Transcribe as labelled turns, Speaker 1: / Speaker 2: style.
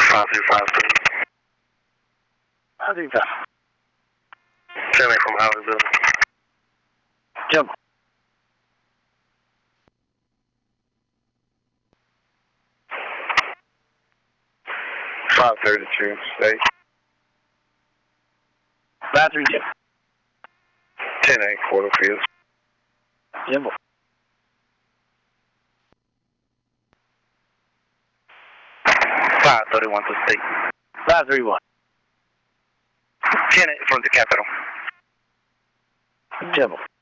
Speaker 1: 5053.
Speaker 2: How do you pass?
Speaker 1: 10 from Hollywood.
Speaker 2: Jump.
Speaker 1: Five 32, stay.
Speaker 2: Battery jump.
Speaker 1: 10-8, quarter field.
Speaker 2: Jump.
Speaker 1: 531 to state.
Speaker 2: 531.
Speaker 1: 10-8 from the capital.
Speaker 2: Jump.